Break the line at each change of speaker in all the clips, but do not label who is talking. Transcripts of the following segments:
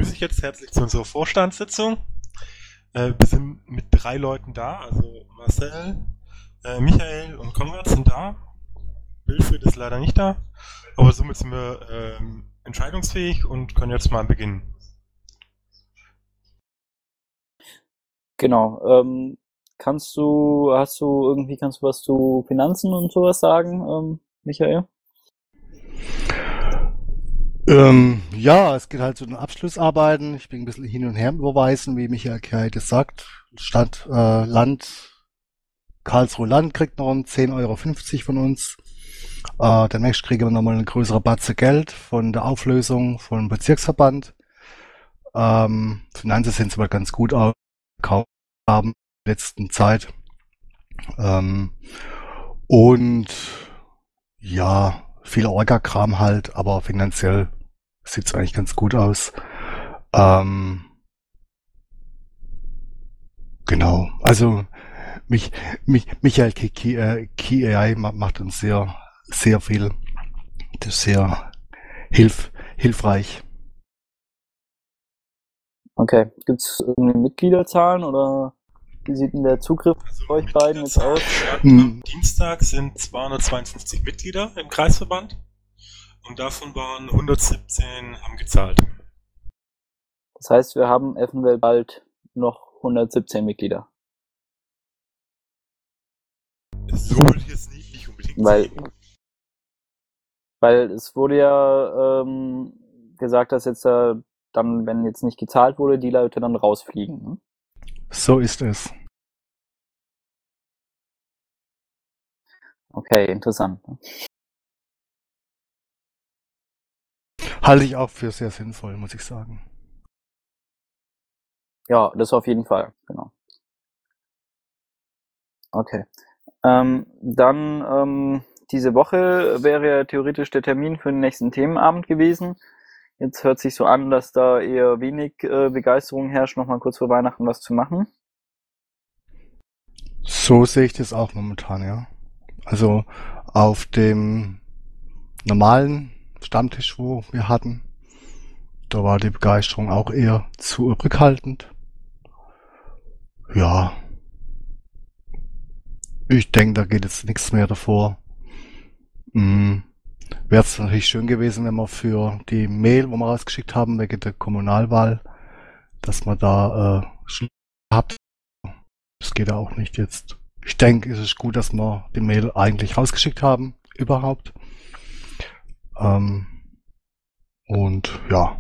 begrüße dich jetzt herzlich zu unserer Vorstandssitzung. Wir sind mit 3 Leuten da, also Marcel, Michael und Konrad sind da. Wilfried ist leider nicht da, aber somit sind wir entscheidungsfähig und können jetzt mal beginnen.
Genau. Kannst du was zu Finanzen und sowas sagen, Michael?
Ja, es geht halt zu den Abschlussarbeiten. Ich bin ein bisschen hin und her überweisen, wie Michael gerade sagt. Land, Karlsruhe Land kriegt noch 10,50 € von uns. Demnächst kriegen wir nochmal eine größere Batze Geld von der Auflösung vom Bezirksverband. Finanzen sind zwar ganz gut ausgekauft haben in der letzten Zeit. Und ja, viel Orga-Kram halt, aber finanziell sieht's eigentlich ganz gut aus. Genau, also Michael Key AI macht uns sehr viel. Das ist sehr hilfreich.
Okay. Gibt's irgendwie Mitgliederzahlen oder wie sieht denn der Zugriff bei euch beiden jetzt aus?
Am Dienstag sind 252 Mitglieder im Kreisverband und davon waren 117 haben gezahlt.
Das heißt, wir haben eventuell bald noch 117 Mitglieder.
So würde ich jetzt nicht unbedingt sehen.
Weil es wurde ja gesagt, dass jetzt dann, wenn jetzt nicht gezahlt wurde, die Leute dann rausfliegen. Ne?
So ist es.
Okay, interessant.
Halte ich auch für sehr sinnvoll, muss ich sagen.
Ja, das auf jeden Fall, genau. Okay. Dann diese Woche wäre ja theoretisch der Termin für den nächsten Themenabend gewesen. Jetzt hört sich so an, dass da eher wenig Begeisterung herrscht, nochmal kurz vor Weihnachten was zu machen.
So sehe ich das auch momentan, ja. Also auf dem normalen Stammtisch, wo wir hatten, da war die Begeisterung auch eher zurückhaltend. Ja. Ich denke, da geht jetzt nichts mehr davor. Wäre es natürlich schön gewesen, wenn wir für die Mail, wo wir rausgeschickt haben, wegen der Kommunalwahl, dass man da schon habt. Das geht ja auch nicht jetzt. Ich denke, es ist gut, dass wir die Mail eigentlich rausgeschickt haben, überhaupt. Und ja.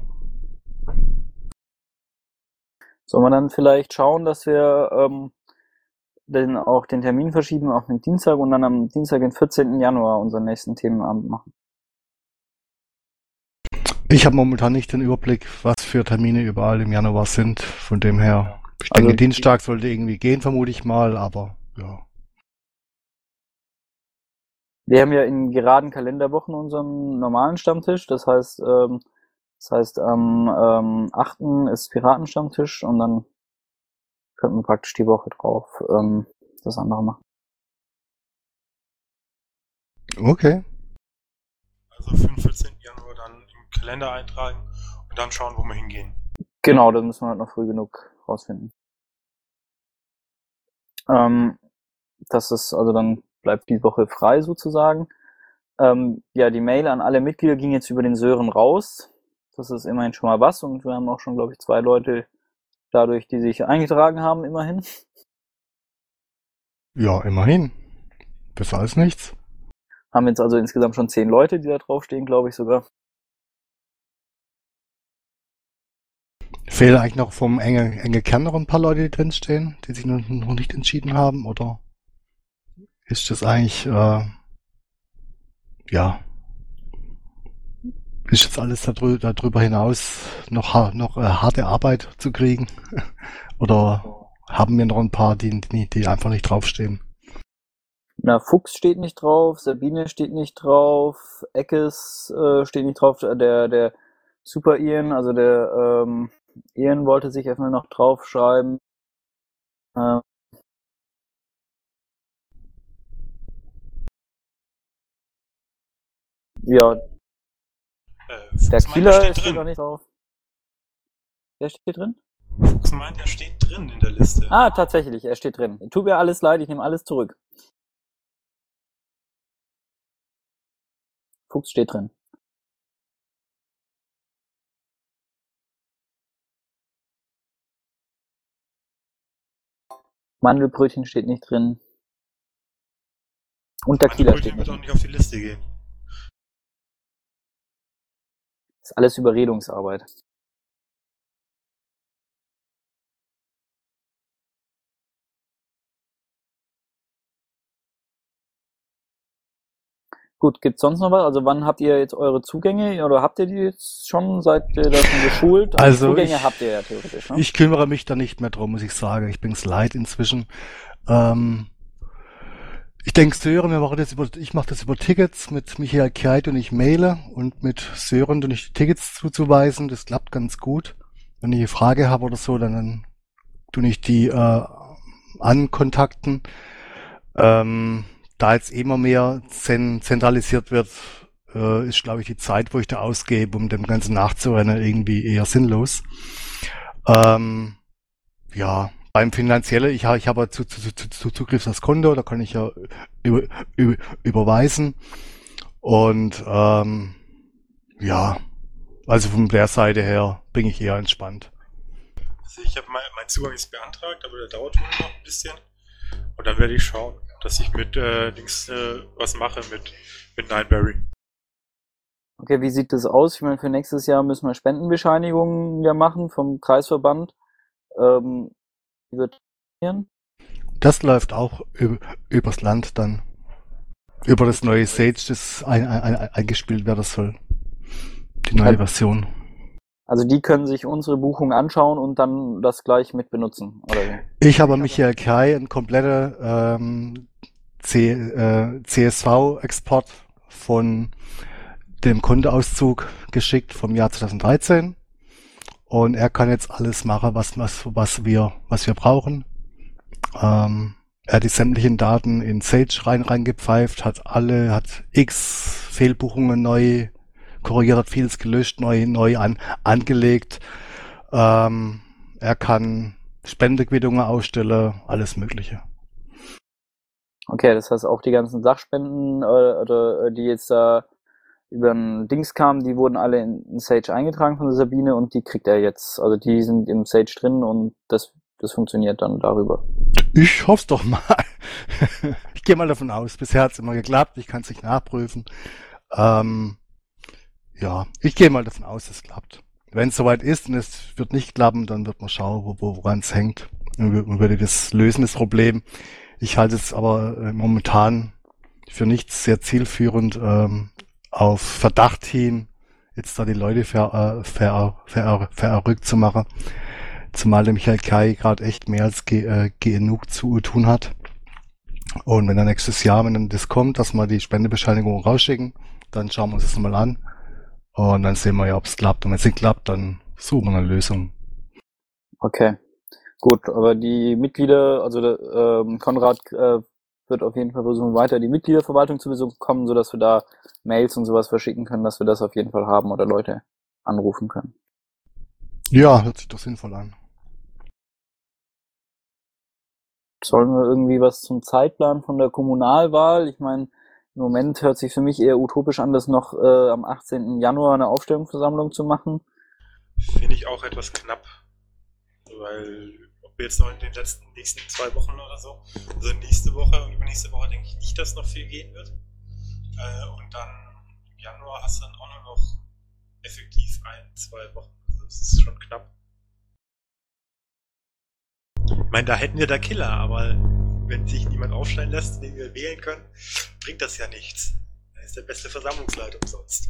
Sollen wir dann vielleicht schauen, dass wir auch den Termin verschieben auf den Dienstag und dann am Dienstag, den 14. Januar, unseren nächsten Themenabend machen?
Ich habe momentan nicht den Überblick, was für Termine überall im Januar sind. Von dem her, ich denke, Dienstag sollte irgendwie gehen, vermute ich mal, aber ja.
Wir haben ja in geraden Kalenderwochen unseren normalen Stammtisch. Das heißt, am 8. ist Piratenstammtisch und dann könnten wir praktisch die Woche drauf das andere machen.
Okay.
Also für den 14. Januar dann im Kalender eintragen und dann schauen, wo wir hingehen.
Genau, das müssen wir halt noch früh genug rausfinden. Das ist, also dann bleibt die Woche frei sozusagen. Ja, die Mail an alle Mitglieder ging jetzt über den Sören raus. Das ist immerhin schon mal was und wir haben auch schon, glaube ich, 2 Leute dadurch, die sich eingetragen haben, immerhin.
Ja, immerhin. Besser als nichts.
Haben jetzt also insgesamt schon 10 Leute, die da draufstehen, glaube ich sogar.
Fehlen eigentlich noch vom enge Kern noch ein paar Leute, die drinstehen, die sich noch nicht entschieden haben? Oder ist das eigentlich, ja, ist jetzt alles darüber hinaus noch harte Arbeit zu kriegen? Oder haben wir noch ein paar, die einfach nicht draufstehen?
Na, Fuchs steht nicht drauf, Sabine steht nicht drauf, Eckes steht nicht drauf, der Super Ian, also der Ian wollte sich erstmal noch draufschreiben. Ja, der Kieler steht noch nicht drauf. Der steht drin?
Fuchs meint, er steht drin in der Liste.
Ah, tatsächlich, er steht drin. Tut mir alles leid, ich nehme alles zurück. Fuchs steht drin. Mandelbrötchen steht nicht drin. Und der Kieler steht
Mandelbrötchen
nicht
wird auch
drin.
nicht auf die Liste gehen.
Das ist alles Überredungsarbeit. Gut, gibt's sonst noch was? Also wann habt ihr jetzt eure Zugänge oder habt ihr die jetzt schon? Seid ihr da schon geschult?
Also
Zugänge habt ihr ja theoretisch, ne?
ich kümmere mich da nicht mehr drum, muss ich sagen. Ich bin's leid inzwischen. Ich denke, Sören, ich mache das über Tickets mit Michael Kheit und ich maile und mit Sören tue ich die Tickets zuzuweisen. Das klappt ganz gut. Wenn ich eine Frage habe oder so, dann tue ich die ankontakten. Da jetzt immer mehr zentralisiert wird, ist, glaube ich, die Zeit, wo ich da ausgebe, um dem Ganzen nachzurennen, irgendwie eher sinnlos. Ja, beim Finanziellen, ich habe Zugriff auf das Konto, da kann ich ja überweisen. Und ja, also von der Seite her bin ich eher entspannt.
Also ich habe mein Zugang ist beantragt, aber der dauert wohl noch ein bisschen. Und dann werde ich schauen, dass ich mit was mache mit Nineberry.
Okay, wie sieht das aus? Ich meine, für nächstes Jahr müssen wir Spendenbescheinigungen ja machen vom Kreisverband. Wie wird das?
Das läuft auch übers Land dann. Über das neue Sage, das eingespielt werden soll. Die neue Version.
Also die können sich unsere Buchung anschauen und dann das gleich mit benutzen, oder wie?
Ich habe Michael Kai einen kompletten CSV-Export von dem Kontoauszug geschickt vom Jahr 2013 und er kann jetzt alles machen, was wir brauchen. Er hat die sämtlichen Daten in Sage reingepfeift, hat X Fehlbuchungen neu korrigiert, hat vieles gelöscht, neu angelegt. Er kann Spendequittungen ausstellen, alles Mögliche.
Okay, das heißt auch die ganzen Sachspenden, oder die jetzt da über ein Dings kamen, die wurden alle in Sage eingetragen von der Sabine und die kriegt er jetzt. Also die sind im Sage drin und das funktioniert dann darüber.
Ich hoffe doch mal. Ich gehe mal davon aus. Bisher hat es immer geklappt. Ich kann es nicht nachprüfen. Ja, ich gehe mal davon aus, es klappt. Wenn es soweit ist und es wird nicht klappen, dann wird man schauen, woran es hängt. Und würde das lösen, das Problem. Ich halte es aber momentan für nicht sehr zielführend, auf Verdacht hin, jetzt da die Leute verrückt zu machen. Zumal der Michael Kai gerade echt mehr als genug zu tun hat. Und wenn dann nächstes Jahr, wenn dann das kommt, dass wir die Spendebescheinigung rausschicken, dann schauen wir uns das nochmal an. Und dann sehen wir ja, ob es klappt. Und wenn es nicht klappt, dann suchen wir eine Lösung.
Okay, gut. Aber die Mitglieder, also Konrad wird auf jeden Fall versuchen, weiter die Mitgliederverwaltung zu bekommen, sodass wir da Mails und sowas verschicken können, dass wir das auf jeden Fall haben oder Leute anrufen können.
Ja, hört sich doch sinnvoll an.
Sollen wir irgendwie was zum Zeitplan von der Kommunalwahl? Ich meine, im Moment hört sich für mich eher utopisch an, das noch am 18. Januar eine Aufstellungsversammlung zu machen.
Finde ich auch etwas knapp. Weil, ob wir jetzt noch in den nächsten 2 Wochen oder so, also nächste Woche und übernächste Woche denke ich nicht, dass noch viel gehen wird. Und dann im Januar hast du dann auch nur noch effektiv 1-2 Wochen. Also das ist schon knapp. Ich meine, da hätten wir da Killer, aber wenn sich niemand aufstellen lässt, den wir wählen können, bringt das ja nichts. Er ist der beste Versammlungsleiter umsonst.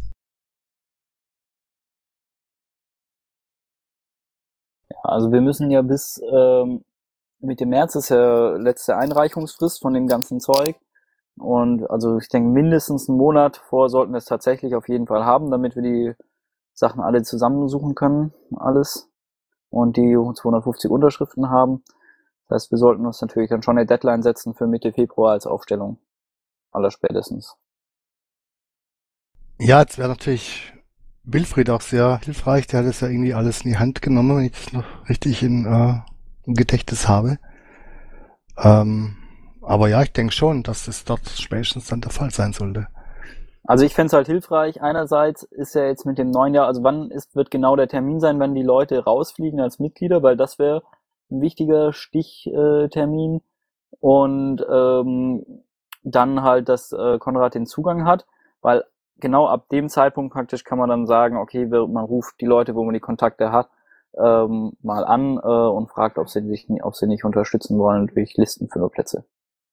Ja, also wir müssen ja bis Mitte März ist ja letzte Einreichungsfrist von dem ganzen Zeug. Und also ich denke, mindestens einen Monat vor sollten wir es tatsächlich auf jeden Fall haben, damit wir die Sachen alle zusammensuchen können, alles. Und die 250 Unterschriften haben. Das heißt, wir sollten uns natürlich dann schon eine Deadline setzen für Mitte Februar als Aufstellung. Allerspätestens.
Ja, jetzt wäre natürlich Wilfried auch sehr hilfreich. Der hat es ja irgendwie alles in die Hand genommen, wenn ich das noch richtig im Gedächtnis habe. Aber ja, ich denke schon, dass das dort spätestens dann der Fall sein sollte.
Also ich fände es halt hilfreich. Einerseits ist ja jetzt mit dem neuen Jahr, also wird genau der Termin sein, wenn die Leute rausfliegen als Mitglieder, weil das wäre ein wichtiger Stichtermin. Und dann halt, dass Konrad den Zugang hat, weil genau ab dem Zeitpunkt praktisch kann man dann sagen, okay, man ruft die Leute, wo man die Kontakte hat, mal an und fragt, ob sie nicht unterstützen wollen durch Listenführerplätze.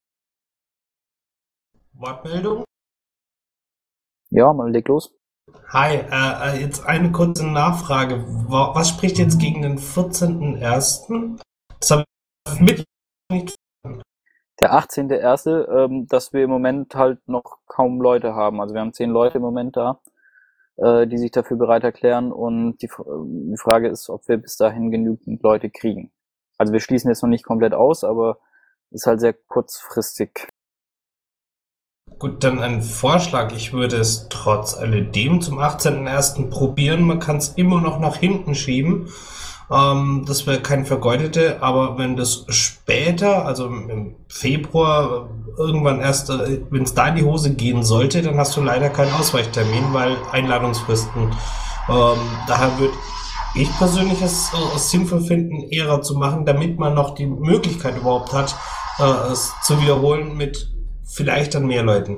Wortmeldung?
Ja, man leg los.
Hi, jetzt eine kurze Nachfrage. Was spricht jetzt gegen den 14.01.? Das habe ich mit nicht.
Der 18.01., dass wir im Moment halt noch kaum Leute haben. Also wir haben 10 Leute im Moment da, die sich dafür bereit erklären, und die Frage ist, ob wir bis dahin genügend Leute kriegen. Also wir schließen jetzt noch nicht komplett aus, aber ist halt sehr kurzfristig.
Gut, dann ein Vorschlag. Ich würde es trotz alledem zum 18.01. probieren. Man kann es immer noch nach hinten schieben. Das wäre kein vergeudete, aber wenn das später, also im Februar, irgendwann erst, wenn es da in die Hose gehen sollte, dann hast du leider keinen Ausweichtermin, weil Einladungsfristen. Daher würde ich persönlich es sinnvoll finden, Ära zu machen, damit man noch die Möglichkeit überhaupt hat, es zu wiederholen mit vielleicht dann mehr Leuten.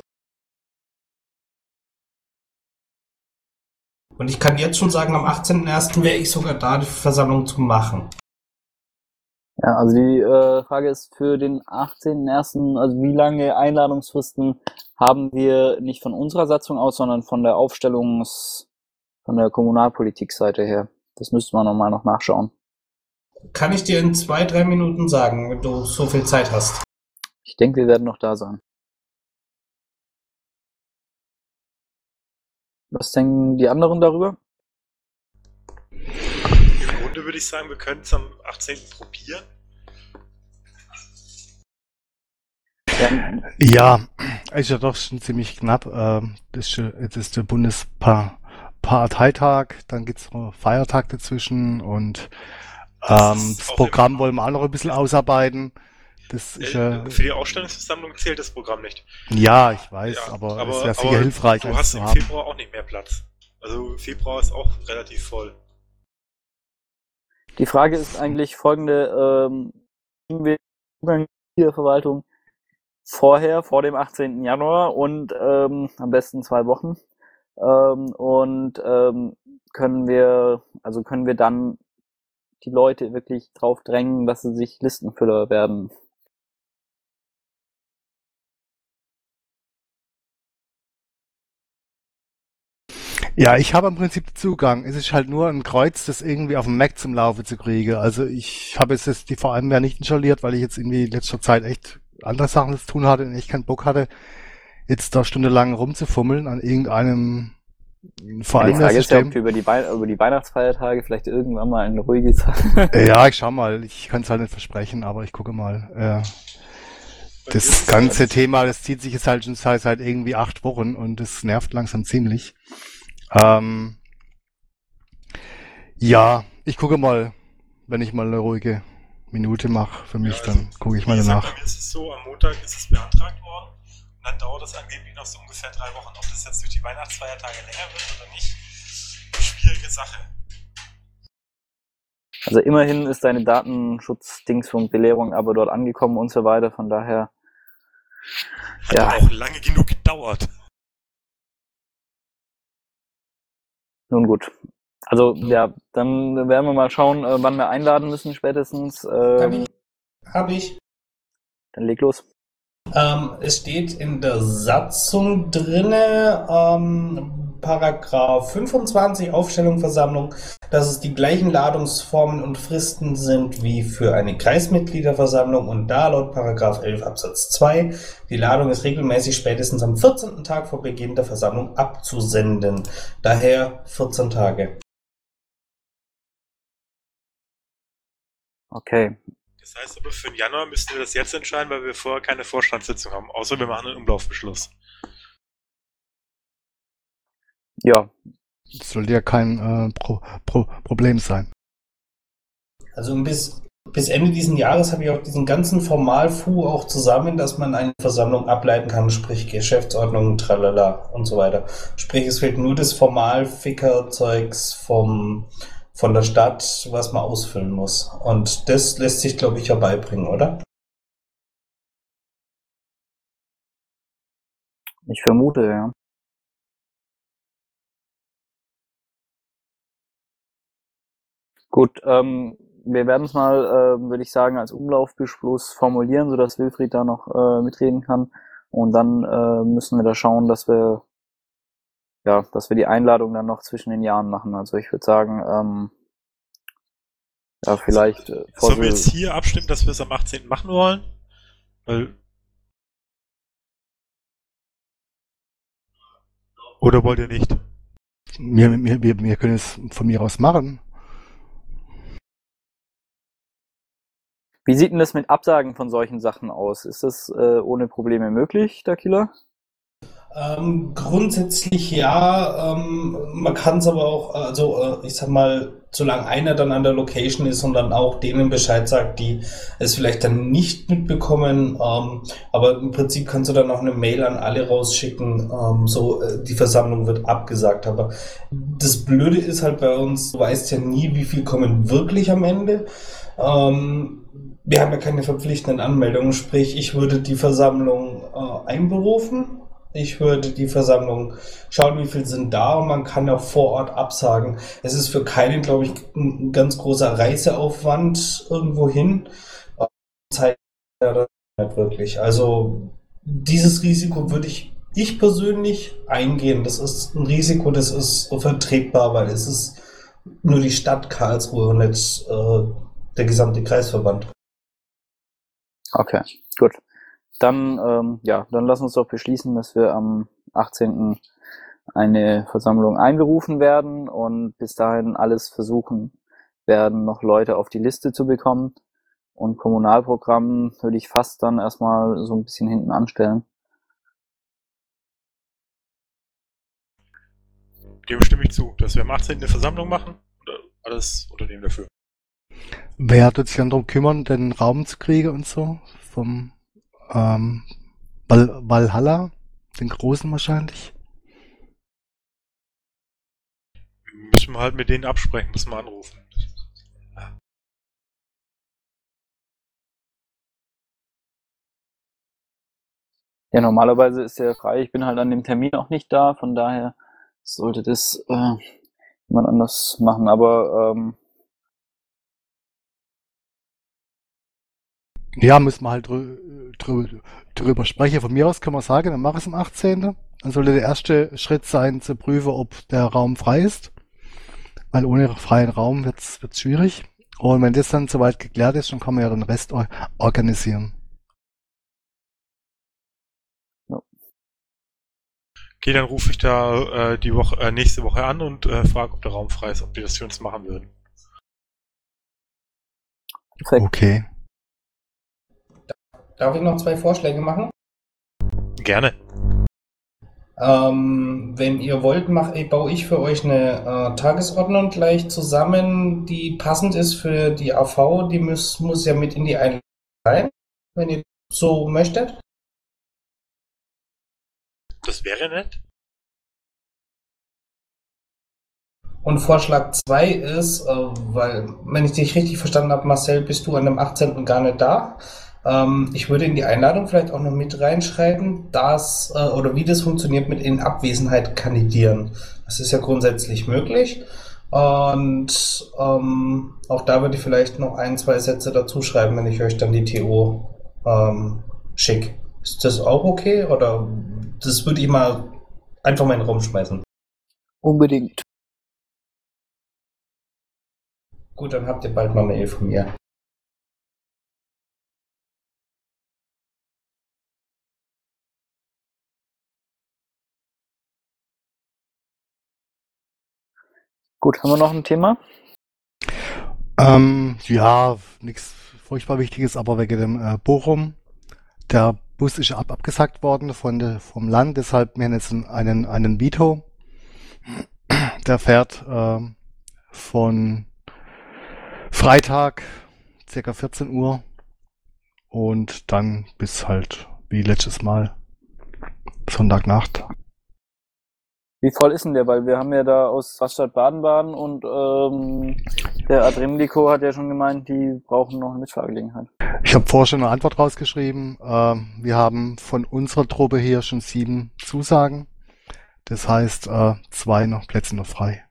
Und ich kann jetzt schon sagen, am 18.01. wäre ich sogar da, die Versammlung zu machen.
Ja, also die Frage ist für den 18.01., also wie lange Einladungsfristen haben wir nicht von unserer Satzung aus, sondern von der von der Kommunalpolitikseite her. Das müsste man nochmal noch nachschauen.
Kann ich dir in 2-3 Minuten sagen, wenn du so viel Zeit hast.
Ich denke, wir werden noch da sein. Was denken die anderen darüber?
Im Grunde würde ich sagen, wir können es am 18. probieren.
Ja, ist ja doch schon ziemlich knapp. Jetzt ist der Bundesparteitag, dann gibt's noch Feiertag dazwischen und das Programm wollen wir auch noch ein bisschen ausarbeiten. Das ist
Für die Ausstellungsversammlung zählt das Programm nicht.
Ja, ich weiß,
Ja,
aber es wäre sicher hilfreich.
Du hast im Februar auch nicht mehr Platz. Also Februar ist auch relativ voll.
Die Frage ist eigentlich folgende: kriegen wir Zugang zur Verwaltung vor dem 18. Januar und am besten 2 Wochen, können wir dann die Leute wirklich drauf drängen, dass sie sich Listenfüller werden?
Ja, ich habe im Prinzip Zugang. Es ist halt nur ein Kreuz, das irgendwie auf dem Mac zum Laufe zu kriegen. Also ich habe jetzt die VM ja nicht installiert, weil ich jetzt irgendwie in letzter Zeit echt andere Sachen zu tun hatte und ich keinen Bock hatte, jetzt da stundenlang rumzufummeln an irgendeinem
Die Frage ist ja, ob du über die Weihnachtsfeiertage vielleicht irgendwann mal eine ruhige Zeit.
Ja, ich schau mal. Ich kann es halt nicht versprechen, aber ich gucke mal. Das ganze Thema, das zieht sich jetzt halt schon seit irgendwie 8 Wochen und das nervt langsam ziemlich. Ja, ich gucke mal, wenn ich mal eine ruhige Minute mache für mich, dann gucke ich mal danach.
Bei mir ist es so, am Montag ist es beantragt worden und dann dauert es angeblich noch so ungefähr 3 Wochen. Ob das jetzt durch die Weihnachtsfeiertage länger wird oder nicht, eine schwierige Sache.
Also immerhin ist deine Datenschutz-Dings und Belehrung aber dort angekommen und so weiter, von daher.
Hat auch lange genug gedauert.
Nun gut. Also ja, dann werden wir mal schauen, wann wir einladen müssen spätestens.
Hab ich.
Dann leg los.
Es steht in der Satzung drinne, Paragraph 25 Aufstellung, Versammlung, dass es die gleichen Ladungsformen und Fristen sind wie für eine Kreismitgliederversammlung und da laut Paragraph 11 Absatz 2 die Ladung ist regelmäßig spätestens am 14. Tag vor Beginn der Versammlung abzusenden. Daher 14 Tage.
Okay.
Das heißt aber, für den Januar müssten wir das jetzt entscheiden, weil wir vorher keine Vorstandssitzung haben. Außer wir machen einen Umlaufbeschluss.
Ja,
Das sollte ja kein Problem sein.
Also bis Ende diesen Jahres habe ich auch diesen ganzen Formalfu auch zusammen, dass man eine Versammlung ableiten kann, sprich Geschäftsordnung, tralala und so weiter. Sprich, es fehlt nur das Formal-Ficker-Zeugs von der Stadt, was man ausfüllen muss. Und das lässt sich, glaube ich, herbeibringen, oder?
Ich vermute, ja. Gut, wir werden es mal, würde ich sagen, als Umlaufbeschluss formulieren, sodass Wilfried da noch mitreden kann. Und dann müssen wir da schauen, dass wir die Einladung dann noch zwischen den Jahren machen. Also ich würde sagen, ja, vielleicht
Sollen wir jetzt hier abstimmen, dass wir es am 18. machen wollen? Oder wollt ihr nicht?
Wir können es von mir aus machen.
Wie sieht denn das mit Absagen von solchen Sachen aus? Ist das ohne Probleme möglich, Dakila?
Grundsätzlich ja, man kann es aber auch, also ich sag mal, solange einer dann an der Location ist und dann auch denen Bescheid sagt, die es vielleicht dann nicht mitbekommen, aber im Prinzip kannst du dann auch eine Mail an alle rausschicken, die Versammlung wird abgesagt, aber das Blöde ist halt bei uns, du weißt ja nie, wie viel kommen wirklich am Ende. Wir haben ja keine verpflichtenden Anmeldungen, sprich, ich würde die Versammlung einberufen. Ich würde die Versammlung schauen, wie viel sind da, und man kann auch vor Ort absagen. Es ist für keinen, glaube ich, ein ganz großer Reiseaufwand irgendwo hin. Zeit ja nicht wirklich. Also dieses Risiko würde ich persönlich eingehen. Das ist ein Risiko, das ist vertretbar, weil es ist nur die Stadt Karlsruhe und nicht der gesamte Kreisverband.
Okay, gut. Dann lass uns doch beschließen, dass wir am 18. eine Versammlung einberufen werden und bis dahin alles versuchen werden, noch Leute auf die Liste zu bekommen. Und Kommunalprogramm würde ich fast dann erstmal so ein bisschen hinten anstellen.
Dem stimme ich zu, dass wir am 18. eine Versammlung machen und alles unternehmen dafür.
Wer wird sich dann darum kümmern, den Raum zu kriegen und so? Vom Valhalla, den großen wahrscheinlich.
Müssen wir halt mit denen absprechen, müssen wir anrufen.
Ja, normalerweise ist der frei. Ich bin halt an dem Termin auch nicht da, von daher sollte das jemand anders machen. Aber
ja, müssen wir halt drüber sprechen. Von mir aus kann man sagen, dann mach es am 18. Dann sollte der erste Schritt sein, zu prüfen, ob der Raum frei ist. Weil ohne freien Raum wird's schwierig. Und wenn das dann soweit geklärt ist, dann kann man ja den Rest organisieren.
Okay, dann rufe ich da nächste Woche an und frage, ob der Raum frei ist, ob die das für uns machen würden.
perfekt.
Okay.
Darf ich noch 2 Vorschläge machen?
Gerne.
Wenn ihr wollt, baue ich für euch eine Tagesordnung gleich zusammen, die passend ist für die AV. Die muss ja mit in die Einladung rein, wenn ihr so möchtet.
Das wäre nett.
Und Vorschlag 2 ist, weil, wenn ich dich richtig verstanden habe, Marcel, bist du an dem 18. gar nicht da. Ich würde in die Einladung vielleicht auch noch mit reinschreiben, oder wie das funktioniert mit in Abwesenheit kandidieren. Das ist ja grundsätzlich möglich. Und auch da würde ich vielleicht noch 1, 2 Sätze dazu schreiben, wenn ich euch dann die TO schicke. Ist das auch okay? Oder das würde ich mal einfach mal in den Raum schmeißen?
Unbedingt.
Gut, dann habt ihr bald mal eine Mail von mir.
Gut, haben wir noch ein Thema?
Ja, nichts furchtbar Wichtiges, aber wegen dem Bochum. Der Bus ist abgesagt worden vom Land, deshalb wir haben jetzt einen Vito. Der fährt von Freitag ca. 14 Uhr und dann bis halt wie letztes Mal Sonntagnacht.
Wie voll ist denn der? Weil wir haben ja da aus Rastatt Baden-Baden und der Adrimlico hat ja schon gemeint, die brauchen noch eine Mitfahrgelegenheit.
Ich habe vorher schon eine Antwort rausgeschrieben. Wir haben von unserer Truppe hier schon 7 Zusagen. Das heißt, 2 noch Plätze noch frei.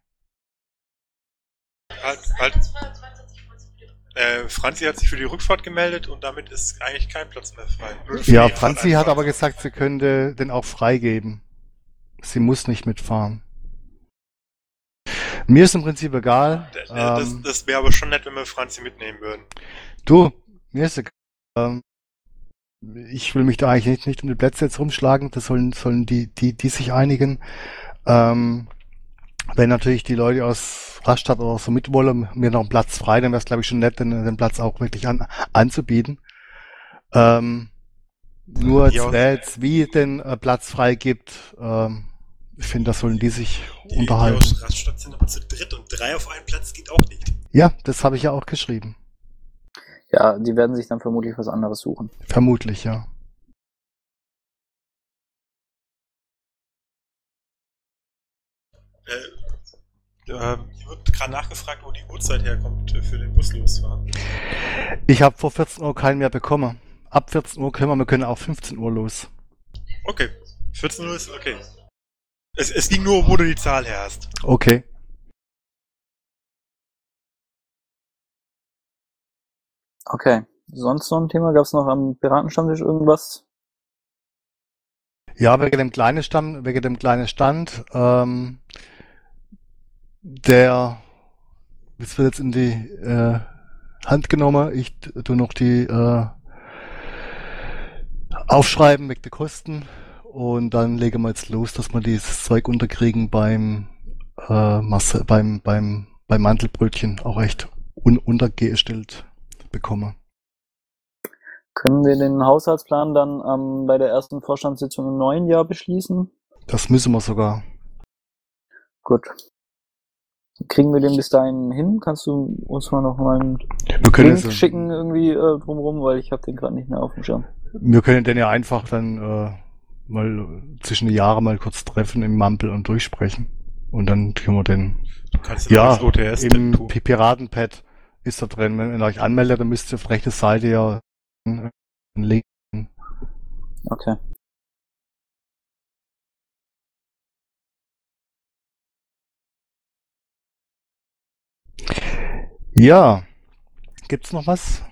Franzi hat sich für die Rückfahrt gemeldet und damit ist eigentlich kein Platz mehr frei.
Ja, Franzi hat aber gesagt, sie könnte den auch freigeben. Sie muss nicht mitfahren. Mir ist im Prinzip egal.
Das wäre aber schon nett, wenn wir Franzi mitnehmen würden.
Du, mir ist egal. Ich will mich da eigentlich nicht um die Plätze jetzt rumschlagen. Das sollen die sich einigen. Wenn natürlich die Leute aus Rastatt oder so mit wollen, mir noch einen Platz frei, dann wäre es, glaube ich, schon nett, den Platz auch wirklich anzubieten. Nur jetzt, wie den Platz frei gibt, ich finde, das sollen die sich unterhalten.
Die aus Rastatt sind aber zu dritt und 3 auf einen Platz geht auch nicht.
Ja, das habe ich ja auch geschrieben.
Ja, die werden sich dann vermutlich was anderes suchen.
Vermutlich, ja.
Hier wird gerade nachgefragt, wo die Uhrzeit herkommt für den Buslosfahren.
Ich habe vor 14 Uhr keinen mehr bekommen. Ab 14 Uhr wir können auch 15 Uhr los.
Okay, 14 Uhr ist okay. Es ging nur, wo du die Zahl her hast.
Okay.
Okay. Sonst noch ein Thema? Gab es noch am Piratenstammtisch irgendwas?
Ja, wegen dem kleinen Stand, der es wird jetzt in die Hand genommen. Ich tu noch die aufschreiben wegen der Kosten und dann legen wir jetzt los, dass wir dieses Zeug unterkriegen beim Mantelbrötchen auch echt untergestellt bekommen.
Können wir den Haushaltsplan dann bei der ersten Vorstandssitzung im neuen Jahr beschließen?
Das müssen wir sogar.
Gut. Kriegen wir den bis dahin hin? Kannst du uns mal noch mal einen
Wir können
Link schicken irgendwie drumherum, weil ich habe den gerade nicht mehr auf dem Schirm.
Wir können den ja einfach dann mal zwischen die Jahre mal kurz treffen im Mampel und durchsprechen. Und dann können wir den... Ja, im Piratenpad ist da drin. Wenn ihr euch anmeldet, dann müsst ihr auf rechte Seite ja einen Link.
Okay.
Ja. Gibt's noch was?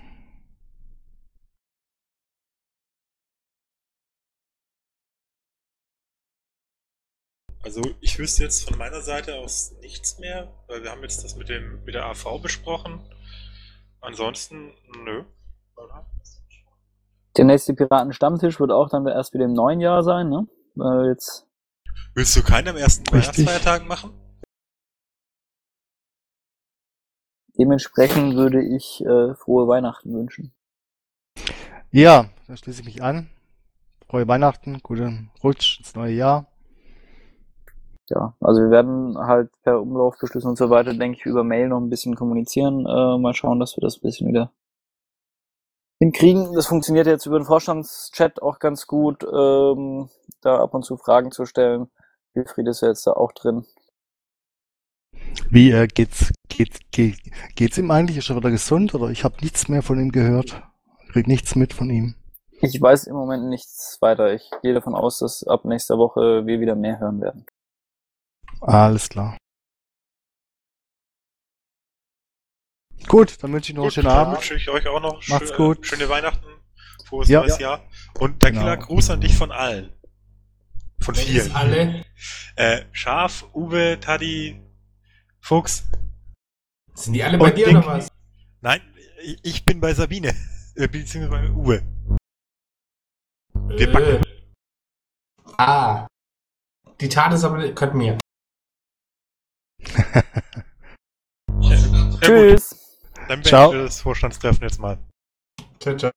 Also ich wüsste jetzt von meiner Seite aus nichts mehr, weil wir haben jetzt das mit der AV besprochen. Ansonsten, nö.
Der nächste Piratenstammtisch wird auch dann erst wieder im neuen Jahr sein, ne? Jetzt
Willst du keinen am ersten Weihnachtsfeiertag machen?
dementsprechend würde ich frohe Weihnachten wünschen.
Ja, da schließe ich mich an. Frohe Weihnachten, guten Rutsch ins neue Jahr.
Ja, also wir werden halt per Umlaufbeschluss und so weiter, denke ich, über Mail noch ein bisschen kommunizieren. Mal schauen, dass wir das ein bisschen wieder hinkriegen. Das funktioniert jetzt über den Vorstandschat auch ganz gut, da ab und zu Fragen zu stellen. Wilfried ist ja jetzt da auch drin.
Wie geht's ihm eigentlich? Ist er wieder gesund oder ich habe nichts mehr von ihm gehört? Ich krieg nichts mit von ihm.
Ich weiß im Moment nichts weiter. Ich gehe davon aus, dass ab nächster Woche wir wieder mehr hören werden.
Alles klar. Gut, dann wünsche ich noch einen schönen Abend.
Wünsche ich euch auch noch
Macht's gut.
Schöne Weihnachten, frohes neues Jahr. Und Tequila, Gruß an dich von allen. Von vielen.
Alle?
Schaf, Uwe, Taddy, Fuchs.
Sind die alle bei dir oder was?
Nein, ich bin bei Sabine. Beziehungsweise bei Uwe. Wir backen.
Die Tat ist aber gehört mir.
Tschüss.
Dann
Ciao.
beenden wir das Vorstandstreffen jetzt mal.
Ciao, ciao.